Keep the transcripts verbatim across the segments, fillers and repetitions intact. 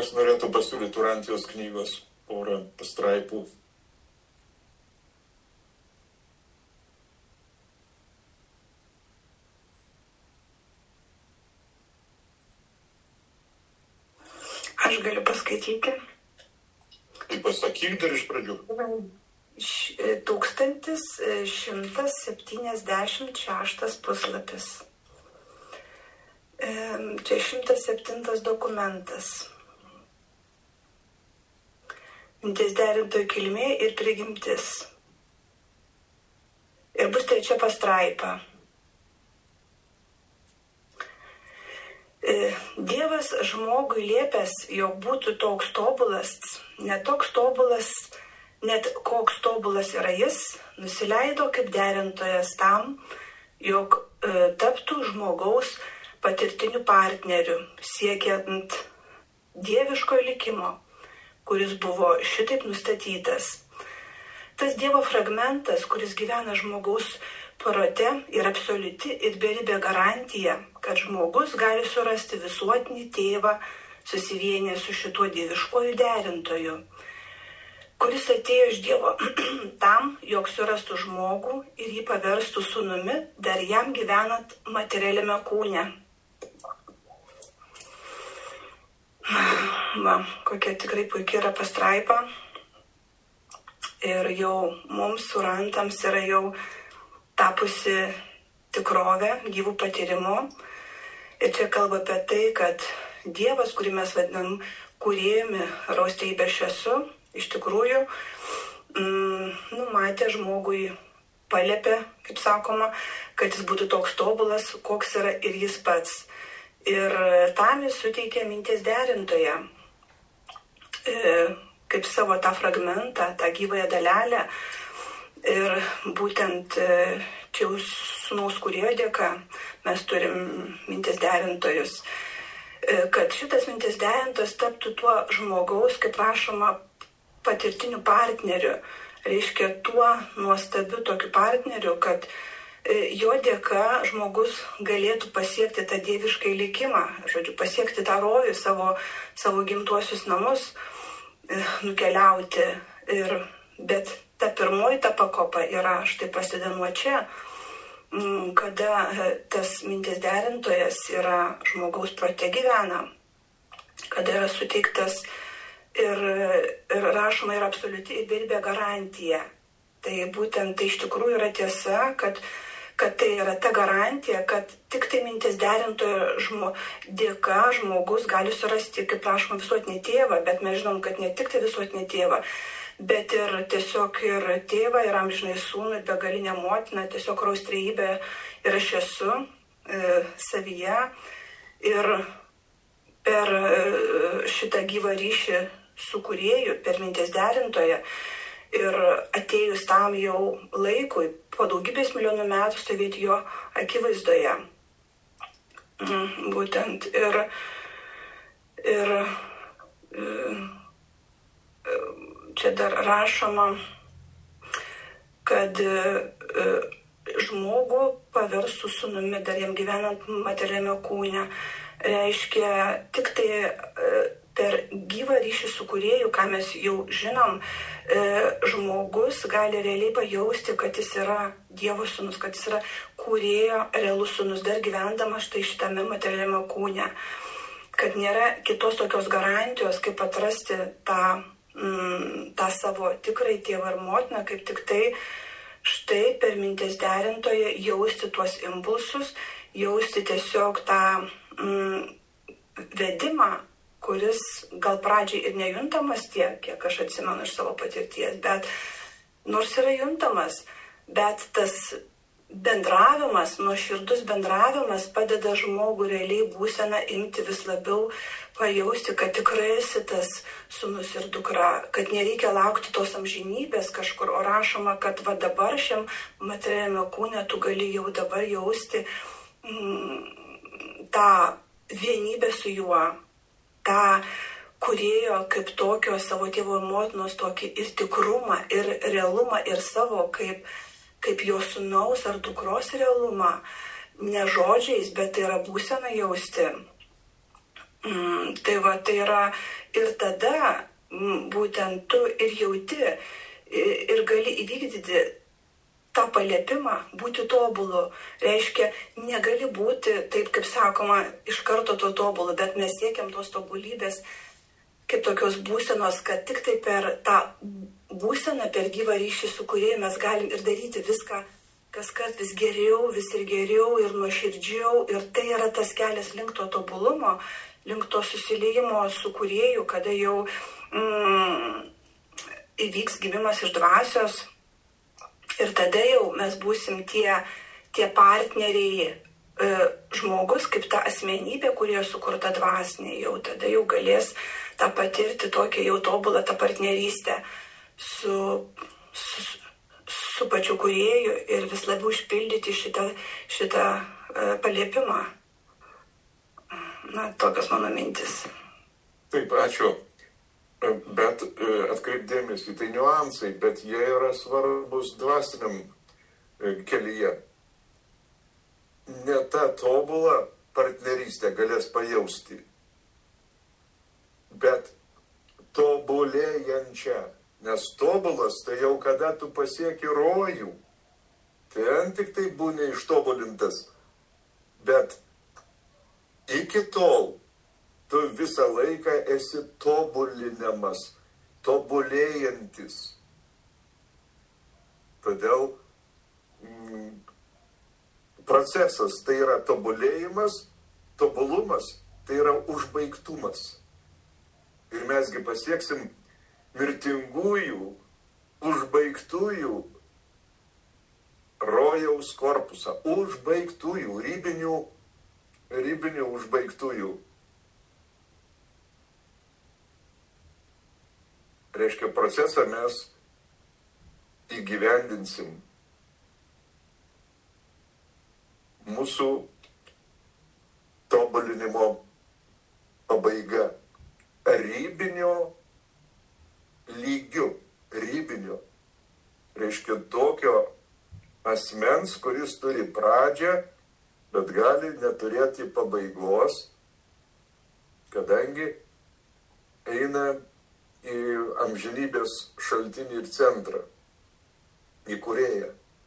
kas norėtų pasiūlyti Urantijos knygos porą pastraipų? Aš galiu paskaityti. Tai pasakyk dar iš pradžių. tūkstantis šimtas septyniasdešimt šeštas puslapis. Čia šimtas septintas dokumentas. Mintis derintojo kilmė ir prigimtis. Ir bus trečia pastraipa. Dievas žmogui liepęs, jog būtų toks tobulas, ne toks tobulas, net koks tobulas yra jis, nusileido kaip derintojas tam, jog e, taptų žmogaus patirtiniu partneriu, siekiant dieviško likimo, kuris buvo šitaip nustatytas. Tas Dievo fragmentas, kuris gyvena žmogaus prote, yra absoliuti ir beribė garantija, kad žmogus gali surasti visuotinį tėvą, susivienę su šituo dieviškuoju derintoju, kuris atėjo iš Dievo tam, jog surastų žmogų ir jį paverstų sūnumi, dar jam gyvenant materialiame kūne. Va, kokia tikrai puikia yra pastraipa. Ir jau mums, urantams, yra jau tapusi tikrovė, gyvų patyrimu. Ir čia kalba apie tai, kad Dievas, kurį mes vadinam kūrėjumi, raustybė aš esu, iš tikrųjų, mm, numatė žmogui, paliepė, kaip sakoma, kad jis būtų toks tobulas, koks yra ir jis pats. Ir tam jis suteikė minties derintoje, e, kaip savo tą fragmentą, tą gyvąją dalelę. Ir būtent čia jau sūnaus kūrėjo dėka mes turim minties derintojus. Kad šitas minties derintojas taptų tuo žmogaus, kaip rašoma, patirtiniu partneriu. Reiškia tuo nuostabiu tokiu partneriu, kad jo dėka žmogus galėtų pasiekti tą dievišką likimą, žodžiu, pasiekti tą rojų, savo, savo gimtuosius namus, nukeliauti. Ir, bet ta pirmoji ta pakopa yra štai prasideda nuo čia, kada tas minties derintojas yra žmogaus prote gyvena, kada yra suteiktas ir, ir rašoma yra absoliuti ir beribė garantija. Tai būtent tai iš tikrųjų yra tiesa, kad, kad tai yra ta garantija, kad tik tai minties derintojo žmo, dėka žmogus gali surasti, kaip rašoma, visuotinį tėvą, bet mes žinom, kad ne tik tai visuotinį tėvą, bet ir tiesiog ir tėvą, ir amžinai sūnų, ir begalinę motiną, tiesiog raustrėjybė ir aš esu e, savyje. Ir per šitą gyvą ryšį su kūrėju, per minties derintoją, ir atėjus tam jau laikui, po daugybės milijonų metų stovėti jo akivaizdoje. Būtent ir, ir, ir čia dar rašoma, kad žmogų paverstų sūnumi, dar jam gyvenant materialiame kūne. Reiškia, tik tai per gyvą ryšį su kūrėju, ką mes jau žinom, žmogus gali realiai pajausti, kad jis yra Dievo sūnus, kad jis yra kūrėjo realus sūnus, dar gyvendamas štai šitame materialiame kūne. Kad nėra kitos tokios garantijos, kaip atrasti tą tą savo tikrai tėvą ir motiną, kaip tik tai štai per minties derintoje jausti tuos impulsus, jausti tiesiog tą mm, vedimą, kuris gal pradžiai ir nejuntamas tiek, kiek aš atsimenu iš savo patirties, bet nors yra juntamas, bet tas bendravimas, nuoširdus bendravimas padeda žmogų realiai būseną imti vis labiau, pajausti, kad tikrai esi tas sūnus ir dukra, kad nereikia laukti tos amžinybės kažkur, o rašoma, kad va dabar šiam materialiame kūne tu gali jau dabar jausti mm, tą vienybę su juo, tą kūrėjo kaip tokio savo tėvo ir motinos tokį ir tikrumą, ir realumą, ir savo kaip kaip jo sūnaus ar dukros realumą, ne žodžiais, bet tai yra būsena jausti. Mm, tai va, tai yra ir tada mm, būtent tu ir jauti ir, ir gali įvykdyti tą paliepimą būti tobulu. Reiškia, negali būti, taip kaip sakoma, iš karto to tobulu, bet mes siekiam tos tobulybės kaip tokios būsenos, kad tik tai per tą būseną, per gyvą ryšį su Kūrėju mes galim ir daryti viską, kas kart vis geriau, vis ir geriau ir nuoširdžiau. Ir tai yra tas kelias link to tobulumo, link to susiliejimo su Kūrėju, kada jau mm, įvyks gimimas iš dvasios. Ir tada jau mes būsim tie, tie partneriai, e, žmogus kaip ta asmenybė, kurie sukurta dvasinė, jau tada jau galės tą patirti tokią jau tobulą tą partnerystę su, su, su pačiu Kūrėju ir vis labiau išpildyti šitą, šitą e, paliepimą. Na, tokios mano mintis. Taip, ačiū. Bet atkreipdėmėsi, tai niuansai, bet jie yra svarbus dvasiniam kelyje. Ne tą tobulą partnerystę galės pajausti, bet tobulėjančią. Nes tobulas tai jau kada tu pasieki rojų, ten tik tai būni ištobulintas. Bet iki tol tu visą laiką esi tobulinamas, tobulėjantis. Todėl mm, procesas tai yra tobulėjimas, tobulumas tai yra užbaigtumas. Ir mesgi pasieksim mirtingųjų, užbaigtųjų rojaus korpusą, užbaigtųjų, ribinių, ribinių užbaigtųjų. Reiškia, procesą mes įgyvendinsim. Mūsų tobulinimo pabaiga ribinio lygiu, ribinio. Reiškia, tokio asmens, kuris turi pradžią, bet gali neturėti pabaigos, kadangi eina į amžinybės šaltinį ir centrą, į Kūrėją.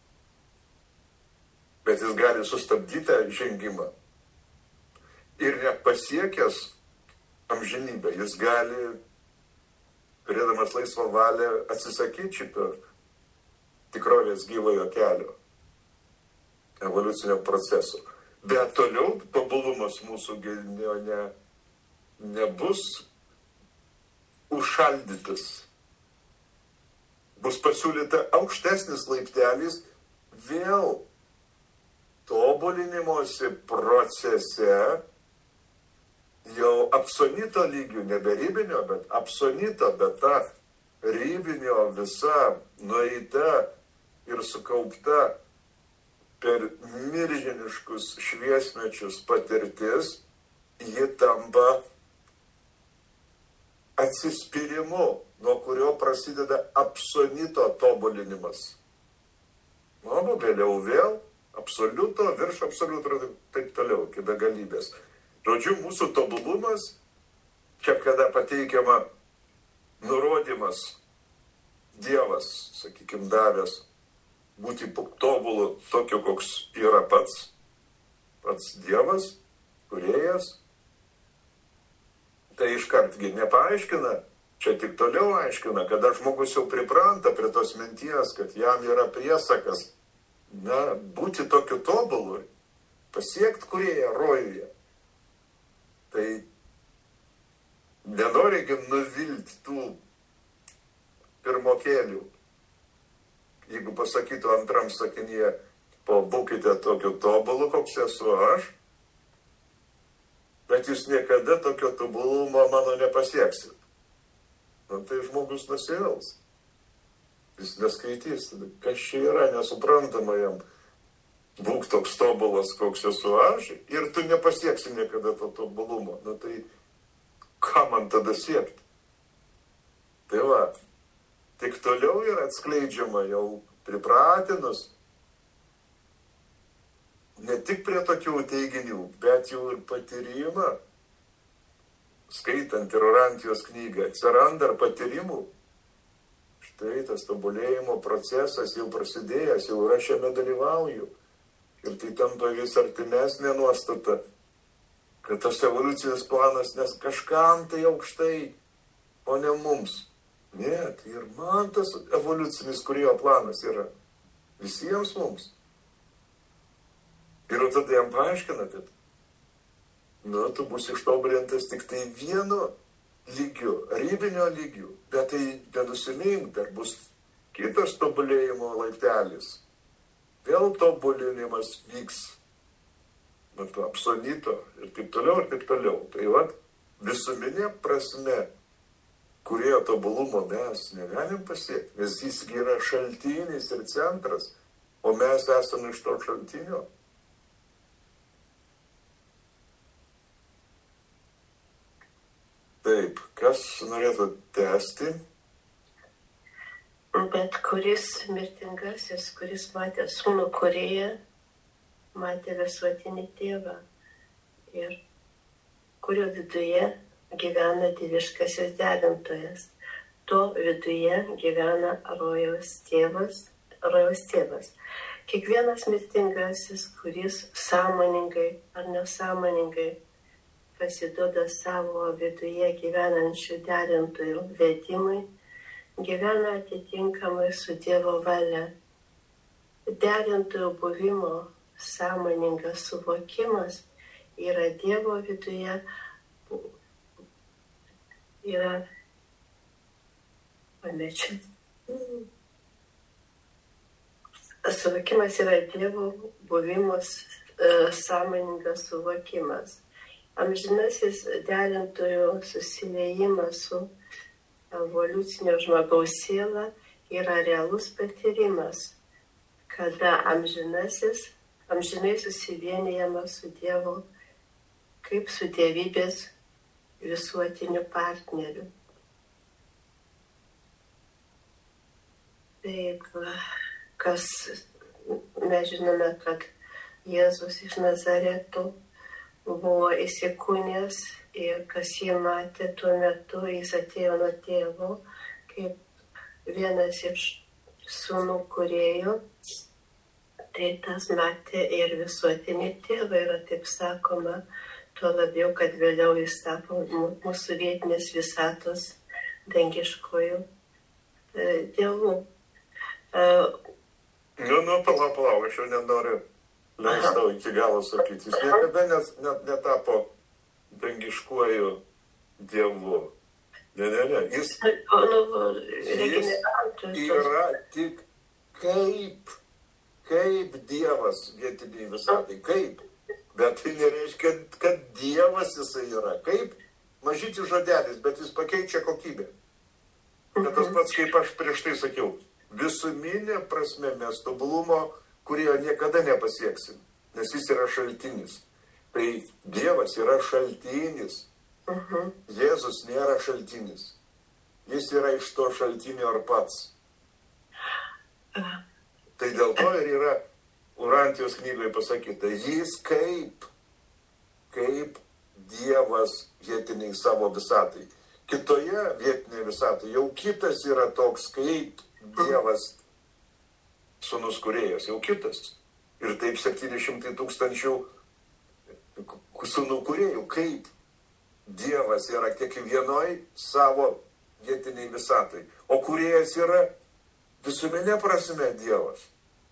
Bet jis gali sustabdyti tą žengimą. Ir net pasiekęs amžinybę, jis gali, turėdamas laisvą valią, atsisakyti šito tikrovės gyvojo kelio, evoliucinio proceso. Bet toliau tobulumas mūsų ne, ne, nebus užšaldytas. Bus pasiūlyta aukštesnis laiptelis vėl tobulinimosi procese, jau apsonito lygių, nebe ribinio, bet apsonito, bet ta ribinio visa nueita ir sukaupta per milžiniškus šviesmečius patirtis, ji tampa atsispyrimu, nuo kurio prasideda absoliuto tobulinimas. Nu, vėliau vėl absoliuto, virš absoliuto ir taip toliau, iki begalybės. Žodžiu, mūsų tobulumas, čia kada pateikiama nurodymas, Dievas, sakykime, davęs būti tobulu tokiu, koks yra pats, pats Dievas, Kūrėjas, tai iškartgi nepaaiškina, čia tik toliau aiškina, kada žmogus jau pripranta prie tos minties, kad jam yra priesakas, na, būti tokiu tobulu, pasiekti Kūrėją rojuje. Tai nenorėgi nuvilti tų pirmokėlių. Jeigu pasakytų antram sakinyje, pabūkite tokiu tobulu, koks esu aš, bet jūs niekada tokio tobulumo mano nepasieksit. Nu, tai žmogus nusivils. Jis neskaitys, kas čia yra, nesuprantama jam. Būk toks tobulas, koks esu aš, ir tu nepasieksi niekada to tobulumo. Nu, tai ką man tada siekti? Tai va, tik toliau yra atskleidžiama jau pripratinus, ne tik prie tokių teiginių, bet jau ir patyrimą, skaitant ir Orantijos knygą, atsiranda ar patyrimų. Štai tas tobulėjimo procesas jau prasidėjęs, jau yra šiame dalyvauju. Ir tai tampa vis artimesnė nuostata, kad tas evoliucijos planas, nes kažkam tai aukštai, o ne mums. Ne, tai ir man tas evoliucinis kūrėjo planas yra. Visiems mums. Ir tada jam paaiškina, kad nu, tu bus ištobulintas tik tai vienu lygiu, ribinio lygiu, bet tai nenusimink, dar bus kitas tobulėjimo laiptelis. Vėl tobulinimas vyks, bet absolito ir taip toliau, ir taip toliau. Tai vat, visuminė prasme, kurioje tobulumo mes negalim pasiekti, nes jis yra šaltinis ir centras, o mes esame iš to šaltinio. Taip, kas norėtų tęsti? Bet kuris mirtingasis, kuris matė sūnų kūrėją, matė visuotinį tėvą ir kurio viduje gyvena dieviškasis derintojas. To viduje gyvena rojaus tėvas, rojaus tėvas. Kiekvienas mirtingasis, kuris sąmoningai ar nesąmoningai pasiduoda savo viduje gyvenančių derintojų vedimui, gyvena atitinkamai su Dievo valia. Derintojų buvimo sąmoningas suvokimas yra Dievo viduje, yra pamečias. Suvokimas yra Dievo buvimas e, sąmoningas suvokimas. Amžinasis derintojų susiliejimas su evoliucinio žmogaus siela yra realus patyrimas, kada amžinasis, amžinai susivienijama su Dievu kaip su dievybės visuotiniu partneriu. Taip, kas mes žinome, kad Jėzus iš Nazareto buvo įsikūnęs ir kas jį matė tuo metu, jis atėjo nuo tėvo kaip vienas iš sūnų kūrėjų, tai tas matė ir visuotinį tėvą, yra taip sakoma, tuo labiau, kad vėliau jis tapo mūsų vietinės visatos dangiškojų dievų. Nu, nu, palauk, palauk, aš jau nenoriu leist tau iki galo sakyti. Jis niekada net, net netapo dangiškuoju dievu. Ne, ne, ne. Jis, jis yra tik kaip, kaip dievas vietiniai visatai. Kaip. Bet tai nereiškia, kad, kad dievas jisai yra. Kaip mažytis žodelis, bet jis pakeičia kokybę. Bet tas pats, kaip aš prieš tai sakiau, visuminė prasme mes tobulumo, kurie niekada nepasieksim, nes jis yra šaltinis. Tai Dievas yra šaltinis. Uh-huh. Jėzus nėra šaltinis. Jis yra iš to šaltinio ar pats. Uh. Tai dėl to ir yra Orantijos knygoje pasakyta, jis kaip, kaip Dievas vietiniai savo visatai. Kitoje vietinėje visatoje jau kitas yra toks kaip Dievas sūnus kūrėjas, jau kitas. Ir taip septyni šimtai tūkstančių sūnų kūrėjų. Kaip Dievas yra kiekvienoj savo vietiniai visatai. O kūrėjas yra visuminė prasme Dievas.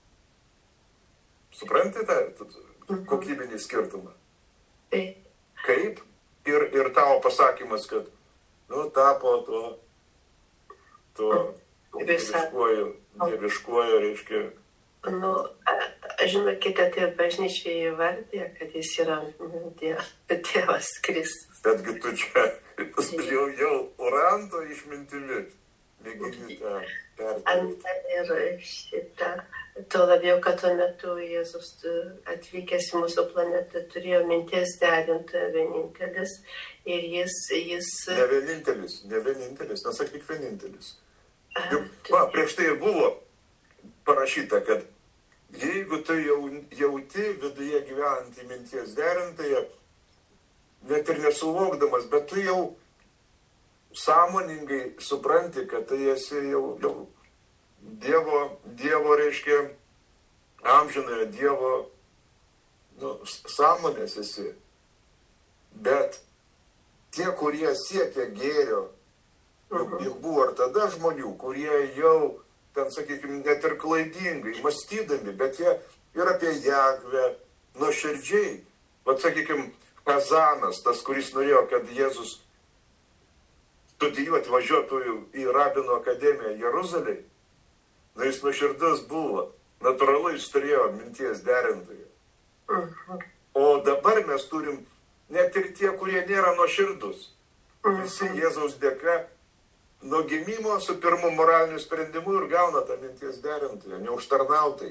Supranti tą kokybinį skirtumą? Kaip? Ir, ir tavo pasakymas, kad nu, tapo to, to dieviškuoju, dieviškuoju, reiškia. Nu, žinokite, tai bažnyčiai įvardė, kad jis yra Dievas Kristus. Betgi tu čia jau, jau Oranto išmintimi mėgini tą perteikti. Ir šitą, tuo labiau, kad tuo metu Jėzus atvykęs į mūsų planetą turėjo minties derintoją vienintelis. Ir jis, jis... Ne vienintelis, ne vienintelis, nesakyk vienintelis. Juk, va, prieš tai buvo parašyta, kad jeigu tu jau, jauti viduje gyvenantį minties derintoją, net ir nesuvokdamas, bet tu jau sąmoningai supranti, kad tai esi jau, jau Dievo, Dievo reiškia, amžinojo Dievo nu, sąmonės esi. Bet tie, kurie siekia gėrio, juk, juk buvo ir tada žmonių, kurie jau, ten, sakykime, net ir klaidingai, mąstydami, bet jie ir apie Jahvę nuoširdžiai. Vat, sakykime, Kazanas, tas, kuris norėjo, kad Jėzus studijuoti važiuotų į Rabino akademiją Jeruzalėje, na jis nuoširdus buvo, natūralu jis turėjo minties derintoją. O dabar mes turim net ir tie, kurie nėra nuoširdus. Visi Jėzaus dėka nuo gimimo su pirmu moraliniu sprendimu ir gauna tą minties derintoją, neužtarnautai.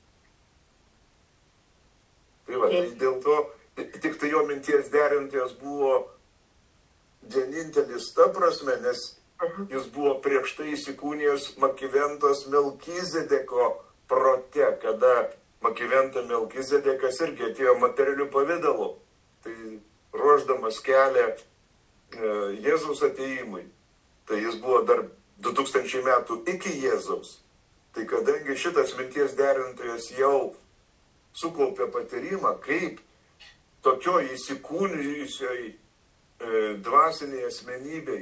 Tai va, tai dėl to tik tai jo minties derintojas buvo vienintelis ta prasme, nes jis buvo prieš tai įsikūnijęs Makiventos Melkizedeko prote, kada Makiventa Melkizedekas irgi atėjo materialių pavidalu, tai ruošdamas kelią e, Jėzaus atėjimui. Tai jis buvo dar du tūkstančiai metų iki Jėzaus. Tai kadangi šitas minties derintojas jau sukaupė patyrimą, kaip tokioj įsikūnijusioj e, dvasiniai asmenybei,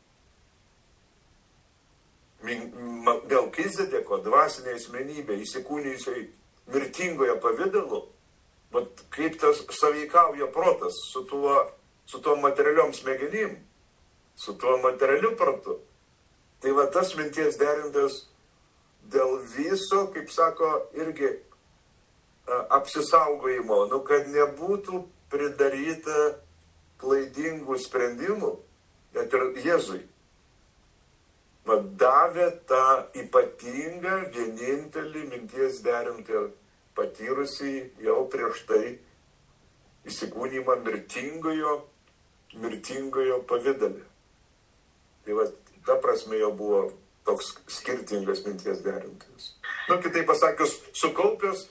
Melkizedeko dvasiniai asmenybei, įsikūnijusioj mirtingoje pavidalu, vat kaip tas sąveikauja protas su tuo, su tuo materialiom smegenim, su tuo materialiu protu. Tai va tas minties derintas dėl viso, kaip sako, irgi apsisaugojimo, nu, kad nebūtų pridaryta klaidingų sprendimų, net ir Jėzui. Va, davė tą ypatingą, vienintelį minties derintą patyrusį jau prieš tai įsikūnymą mirtingojo, mirtingojo pavidale. Tai va, ta prasme jau buvo toks skirtingas minties derintas. Nu, kitaip pasakius, sukaupęs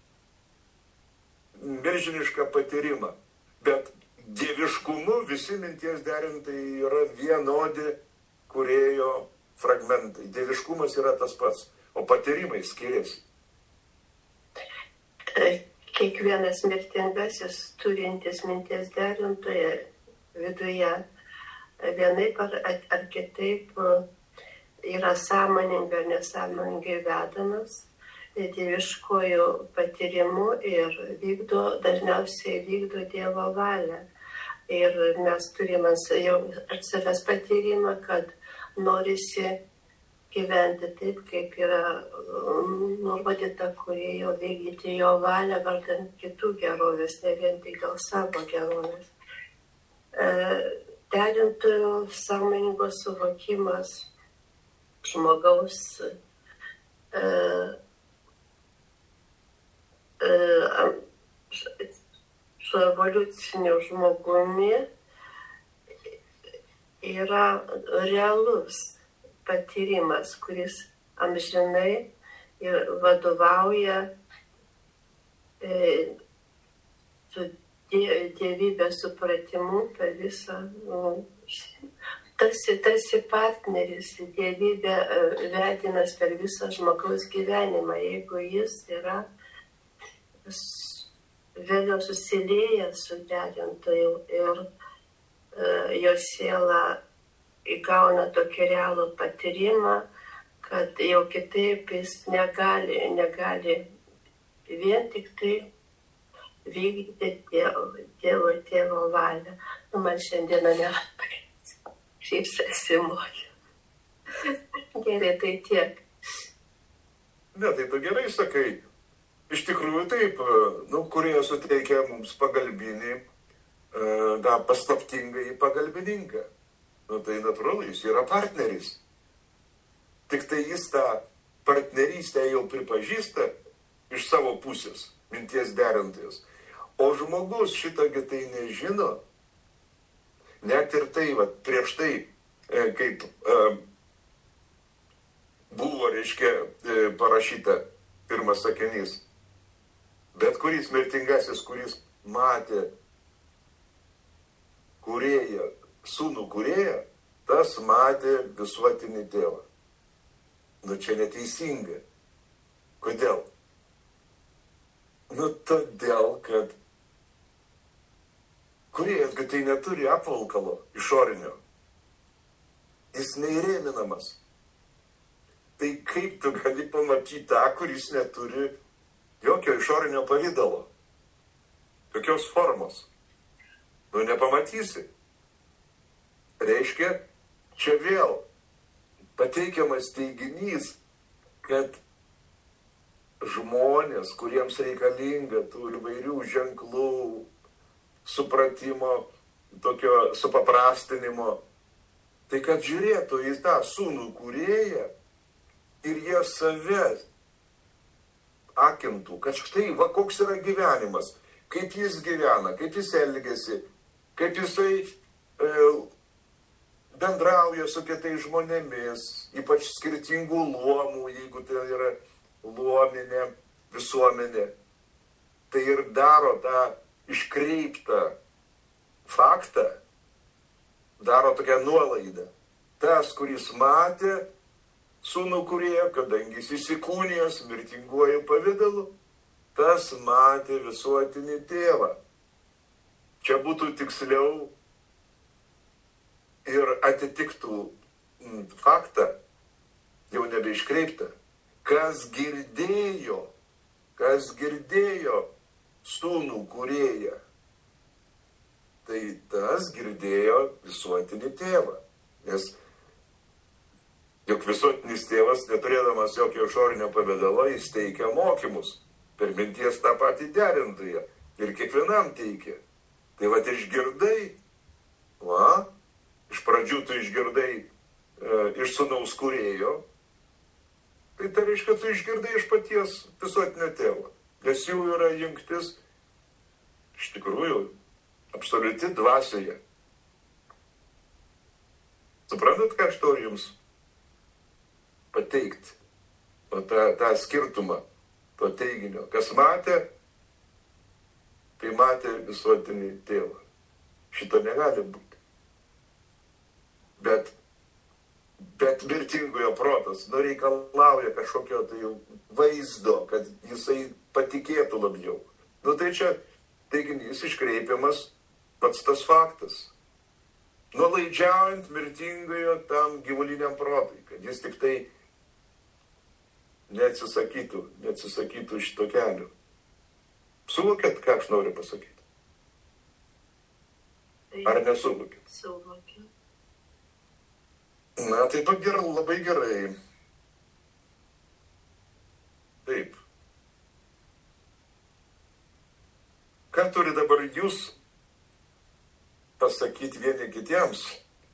milžinišką patyrimą, bet dieviškumu visi minties derintai yra vienodi kūrėjo fragmentai. Dieviškumas yra tas pats, o patyrimai skiriasi. Kiekvienas mirtingasis turintis minties derintoje viduje vienaip ar, ar kitaip yra sąmoningai ar nesąmoningai vedamas dieviškojų patyrimu ir vykdo, dažniausiai vykdo Dievo valią. Ir mes turime jau ar savęs patyrimą, kad norisi gyventi taip, kaip yra nurodyta kūrėjo, vykdyti jo valią, vardant kitų gerovės, ne vien tik dėl savo gerovės. Derintojo sąmoningos suvokimas žmogaus su evoliuciniu žmogumi yra realus patyrimas, kuris amžinai vadovauja e, su dievybės supratimu per visą, tarsi, tarsi partneris, dievybė vedinas per visą žmogaus gyvenimą, jeigu jis yra vėliau susilėjęs su derintoju ir uh, jo siela įgauna tokį realų patyrimą, kad jau kitaip jis negali, negali vien tik tai vykdyti Dievo, Dievo tėvo valią. Nu, man šiandieną nėra šypsasi moja. Gerai, tai tiek. Ne, tai tu gerai sakai. Iš tikrųjų taip, nu, kurie suteikia mums pagalbinį, tą paslaptingąjį pagalbininką. Nu, tai natūralu, jis yra partneris. Tik tai jis tą partnerystę jau pripažįsta iš savo pusės, minties derintojas. O žmogus šitągi tai nežino. Net ir tai, va, prieš tai, kaip buvo, reiškia, parašyta pirmas sakinys. Bet kuris mirtingasis, kuris matė kūrėją, sūnų kūrėją, tas matė visuotinį tėvą. Nu čia neteisinga. Kodėl? Nu todėl, kad kūrėjas, kad tai neturi apvalkalo išorinio. Jis neįrėminamas. Tai kaip tu gali pamatyti tą, kuris neturi jokio išorinio pavydalo, jokios formos? Nu nepamatysi. Reiškia, čia vėl pateikiamas teiginys, kad žmonės, kuriems reikalinga tų įvairių ženklų, supratimo, tokio supaprastinimo, tai kad žiūrėtų į tą sūnų kūrėją ir jie save akintų, kad štai, va, koks yra gyvenimas, kaip jis gyvena, kaip jis elgiasi, kaip jisai e, bendrauja su kitais žmonėmis, ypač skirtingų luomų, jeigu tai yra luominė visuomenė. Tai ir daro tą iškreiptą faktą, daro tokią nuolaidą. Tas, kuris matė sūnų kūrėją, kadangi jis įsikūnijęs mirtinguoju pavidalu, tas matė visuotinį tėvą. Čia būtų tiksliau ir atitiktų faktą, jau nebeiškreiptą. Kas girdėjo, kas girdėjo sūnų kūrėją, tai tas girdėjo visuotinį tėvą. Nes juk visuotinis tėvas, neturėdamas jokio išorinio pavidalo, jis teikia mokymus. Per minties tą patį derintoje. Ir kiekvienam teikia. Tai vat išgirdai, va, iš pradžių tu išgirdai e, iš sūnaus kūrėjo, tai tai reiškia, tu išgirdai iš paties visuotinio tėvo. Nes jų yra jungtis, iš tikrųjų, absoliuti dvasioje. Suprantat, ką aš noriu jums pateikti? O tą, tą skirtumą, to teiginio. Kas matė, tai matė visuotinį tėvą. Šito negali būti. Bet, bet mirtingojo protas nu reikalauja kažkokio tai vaizdo, kad jisai patikėtų labiau. Nu tai čia teiginys iškreipiamas pats tas faktas. Nuolaidžiaujant mirtingojo tam gyvuliniam protui, kad jis tik tai neatsisakytų, neatsisakytų šito kelio. Suvokėt, ką aš noriu pasakyti? Ar nesuvokėt? Suvokėt. Na, tai to gerai, labai gerai. Taip. Ką turi dabar jūs pasakyti vieni kitiems?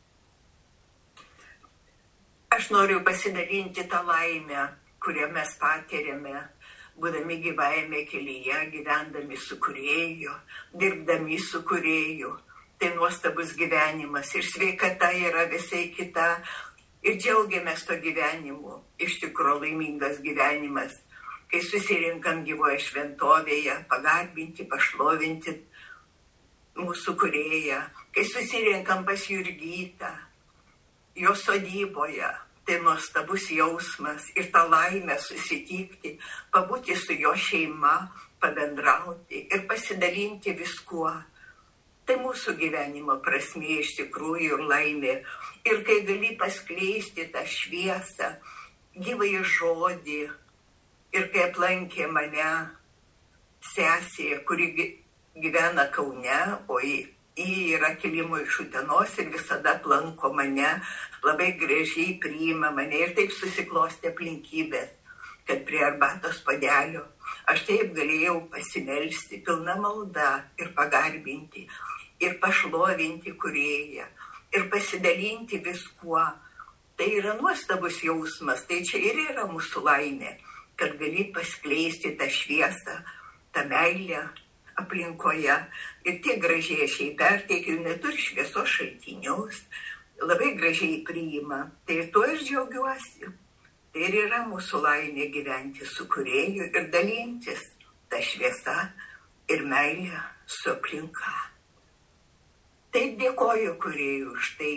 Aš noriu pasidalinti tą laimę, kurią mes patiriame, būdami gyvajame kelyje, gyvendami su kūrėju, dirbdami su kūrėju. Tai nuostabus gyvenimas ir sveikata yra visai kita. Ir džiaugiamės to gyvenimu. Iš tikrųjų laimingas gyvenimas, kai susirinkam gyvoje šventovėje, pagarbinti, pašlovinti mūsų kūrėją, kai susirinkam pas Jurgytą, jo sodyboje. Tai nuostabus jausmas ir tą laimę susitikti, pabūti su jo šeima, pabendrauti ir pasidalinti viskuo. Tai mūsų gyvenimo prasmė iš tikrųjų ir laimė. Ir kai gali paskleisti tą šviesą, gyvąjį žodį, ir kai aplankė mane sesė, kuri gyvena Kaune, o ji yra kilimo iš Utenos ir visada aplanko mane, labai gražiai priima mane ir taip susiklostė aplinkybės, kad prie arbatos puodelio aš taip galėjau pasimelsti pilna malda ir pagarbinti, ir pašlovinti kūrėją, ir pasidalinti viskuo. Tai yra nuostabus jausmas, tai čia ir yra mūsų laimė, kad gali paskleisti tą šviesą, tą meilę aplinkoje. Ir tiek gražiai aš jai perteikiu, neturi šviesos šaltinius, labai gražiai priima. Tai ir tuo aš džiaugiuosi. Tai ir yra mūsų laimė gyventi su kūrėju ir dalintis tą šviesą ir meilę su aplinka. Taip dėkoju kūrėjui už tai.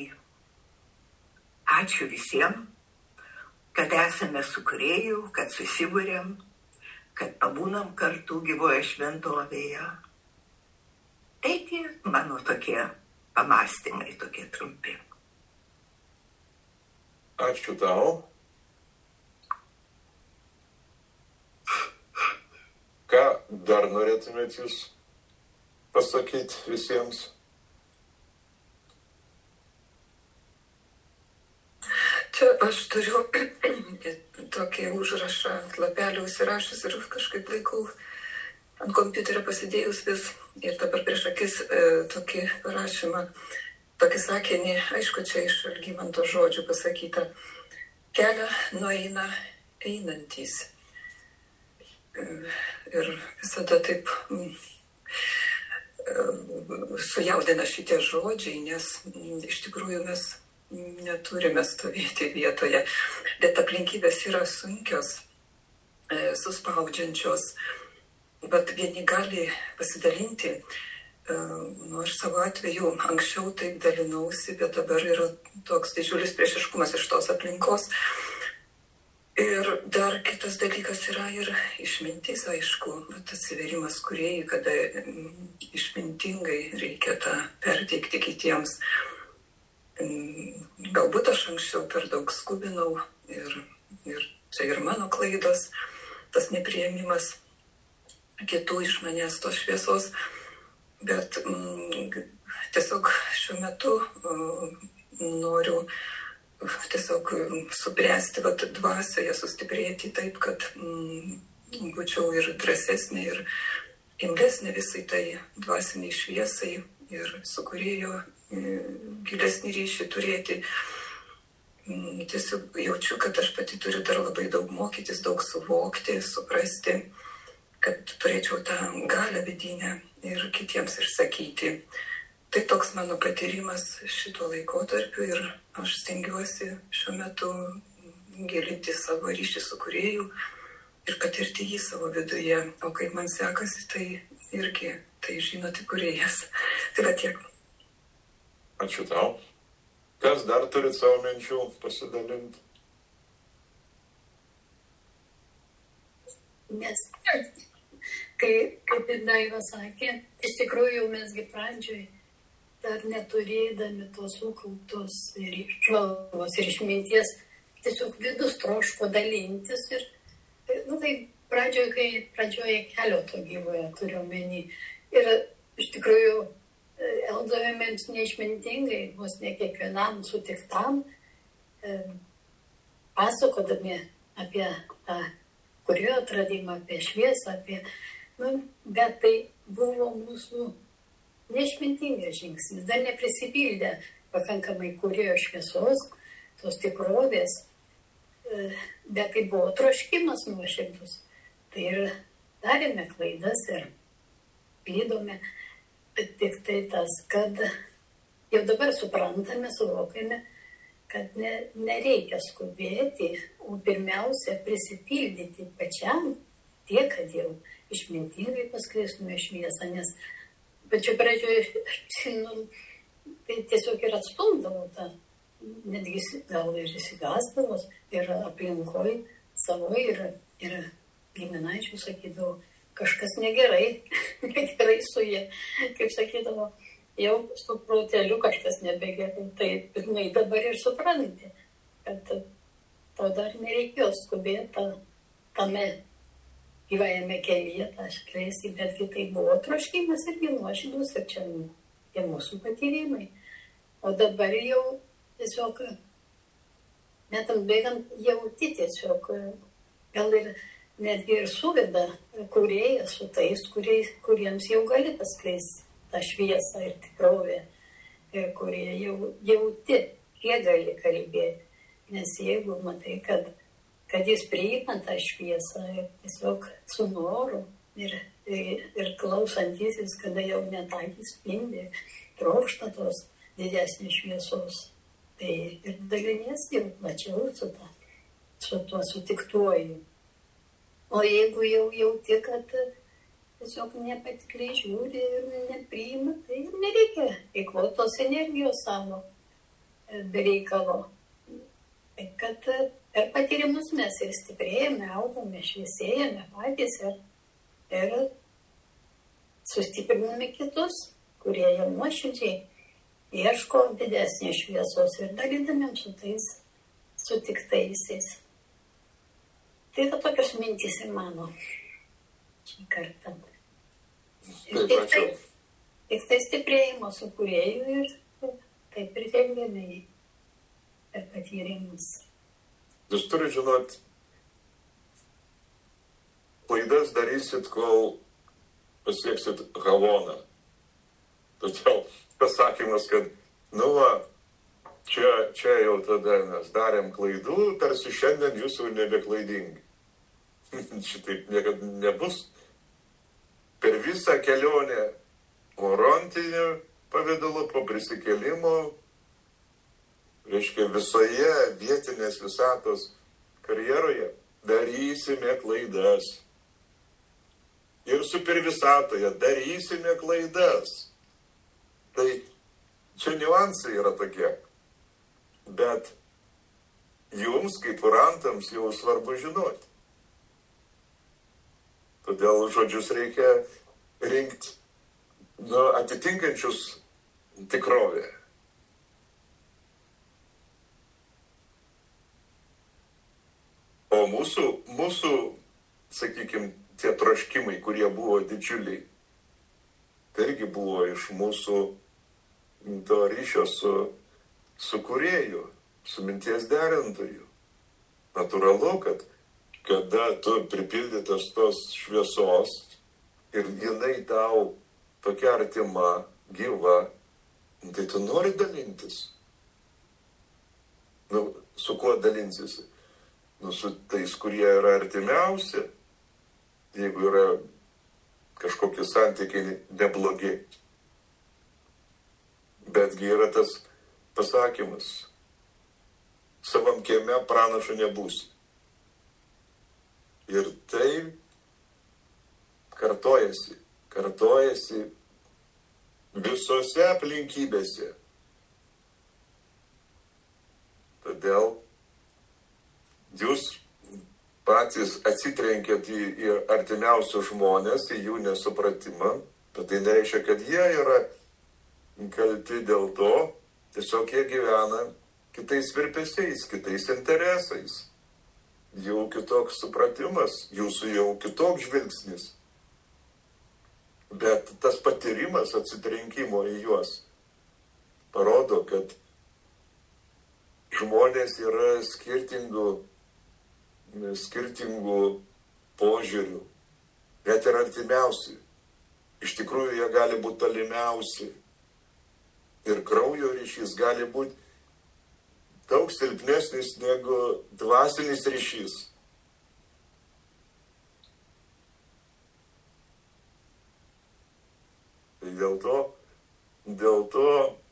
Ačiū visiems, kad esame su kūrėju, kad susibūrėm, kad pabūnam kartu gyvoje šventovėje. Tai tie mano tokie pamastymai, tokie trumpi. Ačiū tau. Ką dar norėtumėt jūs pasakyti visiems? Čia aš turiu tokį užrašą ant lapelio užsirašęs ir kažkaip laikau ant kompiuterio pasidėjus vis. Ir dabar prieš akis e, tokį parašymą, tokį sakinį, aišku, čia iš Algymanto žodžių pasakyta. Kelią nueina einantys. E, ir visada taip mm, e, sujaudina šitie žodžiai, nes mm, iš tikrųjų mes neturime stovėti vietoje, bet aplinkybės yra sunkios, suspaudžiančios, bet vieni gali pasidalinti. Nu, aš savo atveju anksčiau taip dalinausi, bet dabar yra toks didžiulis priešiškumas iš tos aplinkos. Ir dar kitas dalykas yra ir išmintis, aišku, bet atsiverimas kūrėjui, kada išmintingai reikia tą perteikti kitiems. Galbūt aš anksčiau per daug skubinau ir, ir čia ir mano klaidos, tas nepriėmimas kitų iš manęs tos šviesos, bet mm, tiesiog šiuo metu mm, noriu tiesiog subręsti vat, dvasioje, sustiprėti taip, kad mm, būčiau ir drąsesnė, ir imlesnė visai tai dvasiniai šviesai ir su kūrėjo gilesnį ryšį turėti. Tiesiog jaučiu, kad aš pati turiu dar labai daug mokytis, daug suvokti, suprasti, kad turėčiau tą galią vidinę ir kitiems išsakyti. Tai toks mano patyrimas šito laikotarpiu ir aš stengiuosi šiuo metu gilinti savo ryšį su kūrėju ir patirti jį savo viduje. O kaip man sekasi, tai irgi, tai žino tik kūrėjas. Tai va tiek. Ačiū tau. Kas dar turit savo minčių pasidalinti? Nes, kai, kaip ir Daiva sakė, iš tikrųjų mesgi pradžioj, dar neturėdami tos sukauptos ir žvalgos ir išminties, tiesiog vidus troško dalintis. Ir, nu, tai pradžioj, kai pradžioje kelio to gyvoje turiu omeny. Ir iš tikrųjų, elgdavomės neišmintingai, vos ne kiekvienam sutiktam, e, pasakodami apie tą kūrėjo atradimą, apie šviesą, apie, nu, bet tai buvo mūsų neišmintingas žingsnis, dar neprisipildė pakankamai kūrėjo šviesos, tos tikrovės, e, bet tai buvo troškimas nuoširdus. Tai ir darėme klaidas ir klydome. Tik tai tas, kad jau dabar suprantame, suvokiame, kad ne, nereikia skubėti, o pirmiausia prisipildyti pačiam tiek, kad jau išmintingai paskleistume šviesą, nes pačiu pradžioje nu, tai tiesiog ir atstumdavau tą, netgi gal ir įsigasdavus, ir aplinkoj savo, ir, ir giminaičių sakydavau, kažkas negerai, negerai su jie, kaip sakydavo, jau su proteliu kažkas nebegerai, tai pirmai dabar ir supranti, kad to dar nereikėjo skubėti tame gyvajame kelyje, tą škleisi, bet tai buvo troškimas ir nuoširdus, ir čia tie mūsų patyrimai. O dabar jau tiesiog, metam bėgant, jauti tiesiog, gal ir netgi ir suveda kūrėją su tais, kuriais, kuriems jau gali paskleisti tą šviesą ir tikrovę, ir kurie jau jauti, jie gali kalbėti. Nes jeigu matai, kad, kad jis priima tą šviesą ir tiesiog su noru ir, ir, ir klausantysis, kada jau netakis spindi, trokšta tos didesnės šviesos, tai ir dalinies jau plačiau su, ta, su tuo sutiktuoju. O jeigu jau jauti, kad tiesiog nepatikliai žiūri ir nepriima, tai nereikia eikvoti tos energijos savo bereikalo. Tai kad per patyrimus mes ir stiprėjame, augame, šviesėjame patys ir, ir sustipriname kitus, kurie jau nuoširdžiai ieško didesnės šviesos ir dalydamėm su tais sutiktaisiais. Tai yra tokios mintys ir mano šį kartą. Ir tik tai, tik tai stiprėjimo su kūrėju ir taip ir žengėme į per patyrimus. Jūs turite žinot, klaidas darysit, kol pasieksit Havoną. Todėl pasakymas, kad, nu va, čia, čia jau tada mes darėm klaidų, tarsi šiandien jūs jau nebeklaidingi. Šitaip niekada nebus. Per visą kelionę orontinių pavidalu po prisikėlimo, reiškia visoje vietinės visatos karjeroje, darysime klaidas. Ir super visatoje darysime klaidas. Tai čia niuansai yra tokie. Bet jums, kaip orantams, jau svarbu žinoti. Todėl žodžius reikia rinkti nu, atitinkančius tikrovę. O mūsų, mūsų, sakykime, tie troškimai, kurie buvo didžiuliai, tai irgi buvo iš mūsų to ryšio su, su kūrėju, su minties derintoju. Natūralu, kad kada tu pripildytas tos šviesos ir jinai tau tokia artima, gyva, tai tu nori dalintis. Nu, su kuo dalinsiesi? Nu, su tais, kurie yra artimiausi, jeigu yra kažkokie santykiai neblogi. Betgi yra tas pasakymas, savam kieme pranašu nebūsi. Ir tai kartojasi, kartojasi visose aplinkybėse. Todėl jūs patys atsitrenkėt į, į artimiausius žmonės, į jų nesupratimą, bet tai nereiškia, kad jie yra kalti dėl to, tiesiog jie gyvena kitais virpesiais, kitais interesais. Jau kitoks supratimas, jūsų jau kitoks žvilgsnis. Bet tas patyrimas atsitrenkimo į juos parodo, kad žmonės yra skirtingų, skirtingų požiūrių, net ir artimiausi. Iš tikrųjų, jie gali būti tolimiausi. Ir kraujo ryšys gali būti daug silpnesnis negu dvasinis ryšys. Tai dėl to, dėl to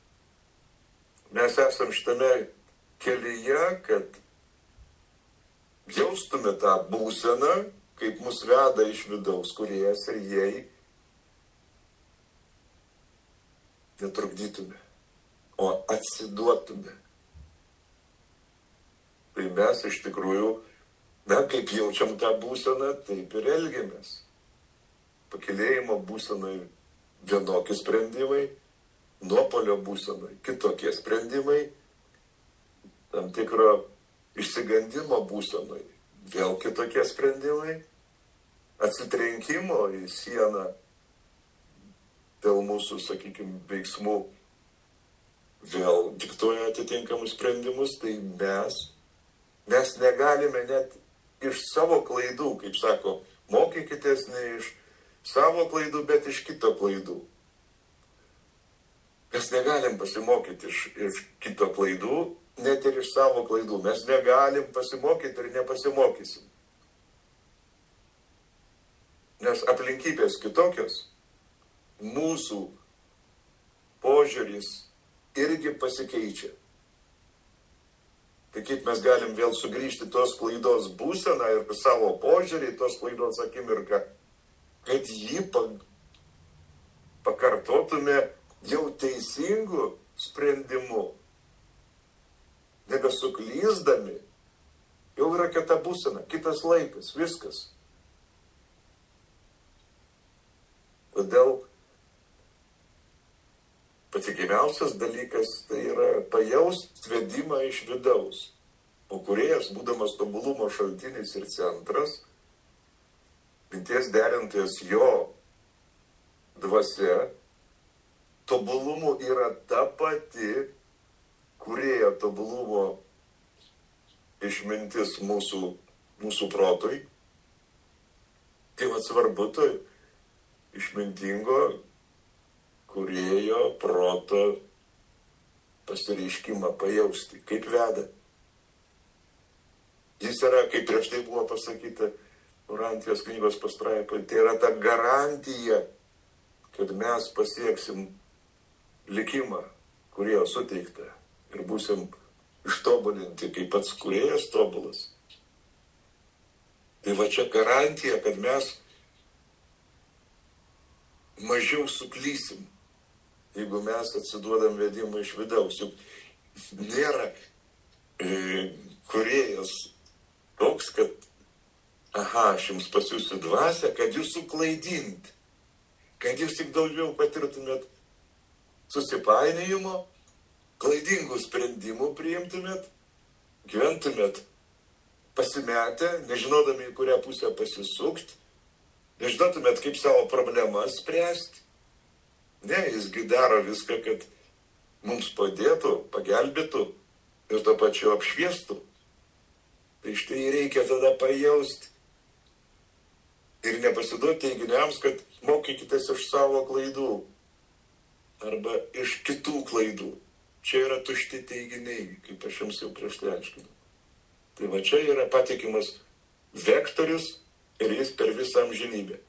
mes esam šitame kelyje, kad jaustume tą būseną, kaip mus veda iš vidaus kūrėjas ir jai netrukdytume, o atsiduotume. Tai mes iš tikrųjų, na, kaip jaučiam tą būseną, taip ir elgiamės. Pakylėjimo būsenai vienokie sprendimai, nuopolio būsenai kitokie sprendimai, tam tikro išsigandimo būsenai vėl kitokie sprendimai, atsitrenkimo į sieną dėl mūsų, sakykime, veiksmų vėl diktuoja atitinkamus sprendimus, tai mes Mes negalime net iš savo klaidų, kaip sako, mokykitės ne iš savo klaidų, bet iš kito klaidų. Mes negalim pasimokyti iš, iš kito klaidų, net ir iš savo klaidų. Mes negalim pasimokyti ir nepasimokysim. Nes aplinkybės kitokios, mūsų požiūris irgi pasikeičia. Tai kaip mes galim vėl sugrįžti tos klaidos būseną ir savo požiūrį, tos klaidos akimirką kad jį pakartotume jau teisingų sprendimų, nebesuklysdami, jau yra kita būsena, kitas laikas, viskas. Todėl patikimiausias dalykas tai yra pajaust vedimą iš vidaus. O kūrėjas, būdamas tobulumo šaltinis ir centras, minties derintojas jo dvasia, tobulumu yra ta pati kūrėjo tobulumo išmintis mūsų, mūsų protui. Tai va svarbu tai išmintingo kūrėjo proto pasireiškimą pajausti, kaip veda. Jis yra, kaip prieš tai buvo pasakyta Urantijos knygos pastraipoje, tai yra ta garantija, kad mes pasieksim likimą, kurėjo suteikta ir būsim ištobulinti, kaip pats kūrėjas tobulas. Tai va čia garantija, kad mes mažiau suklysim, jeigu mes atsiduodam vedimą iš vidaus. Juk nėra e, kūrėjas toks, kad aha, aš jums pasiūsiu dvasią, kad jūs suklaidinti, kad jūs tik daugiau patirtumėt susipainėjimo, klaidingų sprendimų priimtumėt, gyventumėt pasimetę, nežinodami, į kurią pusę pasisukti, nežinotumėt, kaip savo problemas spręsti. Ne, jisgi daro viską, kad mums padėtų, pagelbėtų ir to pačiu apšviestų. Tai štai reikia tada pajausti ir nepasiduoti teiginiams, kad mokykitės iš savo klaidų arba iš kitų klaidų. Čia yra tušti teiginiai, kaip aš jums jau prieš tai aiškinau. Tai va čia yra patikimas vektorius ir jis per visą amžinybę.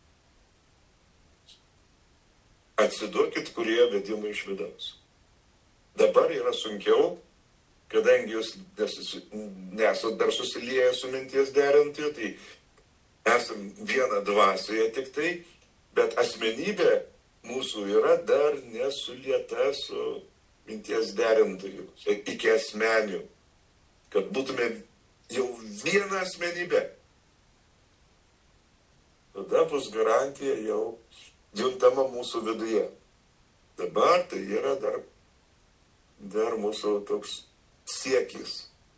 Atsiduokit, kurie vedimai iš vidaus. Dabar yra sunkiau, kadangi jūs nesat dar susilieję su minties derintoju, tai esam viena dvasioje tik tai, bet asmenybė mūsų yra dar nesulieta su minties derintoju, iki asmenių, kad būtume jau viena asmenybė. Tada bus garantija jau juntama mūsų viduje. Dabar tai yra dar, dar mūsų toks siekis.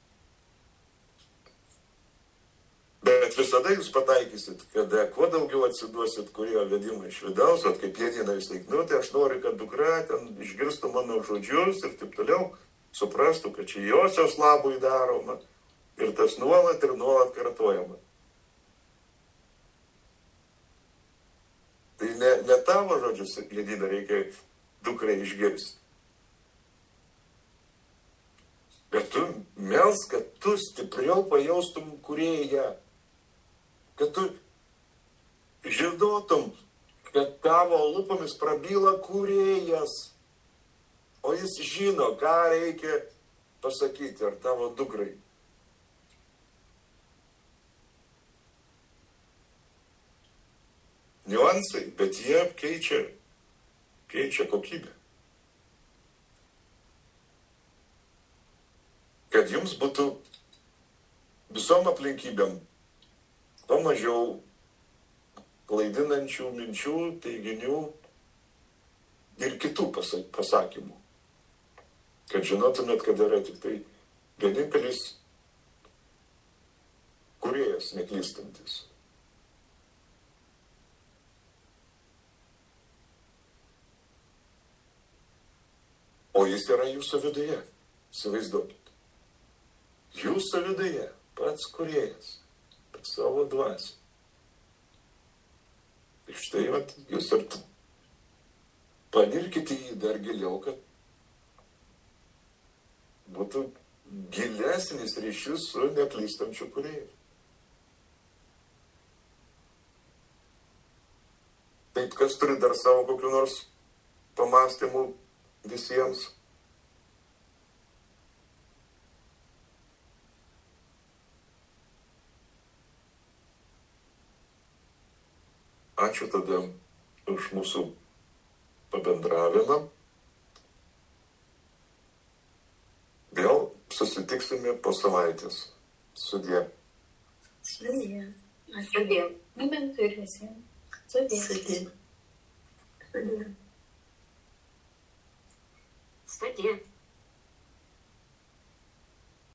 Bet visada jūs pataikysit, kada kuo daugiau atsiduosit kūrėjo vedimą iš vidaus, o kaip Janina vis laik, nu, tai aš noriu, kad dukra ten išgirstų mano žodžius ir taip toliau, suprastų, kad čia josios labui daroma ir tas nuolat ir nuolat kartojama. Tai ne, ne tavo žodžius, Janina, reikia dukrai išgirsti. Bet tu melsk, kad tu stipriau pajaustum kūrėją. Kad tu žinotum, kad tavo lūpomis prabyla kūrėjas, o jis žino, ką reikia pasakyti ar tavo dukrai. Niuansai, bet jie keičia, keičia kokybę. Kad jums būtų visom aplinkybėm to mažiau klaidinančių minčių, teiginių ir kitų pasakymų. Kad žinotumėt, kad yra tik tai vienintelis kūrėjas neklystantis. O jis yra jūsų viduje. Įsivaizduokit. Jūsų viduje pats kūrėjas. Savo dvasį. Ir štai, vat, jūs ir panirkite jį dar giliau, kad būtų gilesnis ryšys su neklystančiu kūrėju. Taip, kas turi dar savo kokių nors pamastymų visiems? ačiū tada už mūsų pabendravimą. Vėl susitiksime po savaitės. Sudie. Sudie. Sudie. Momentu ir visiems. Sudie. Sudie. Sudie. Sudie.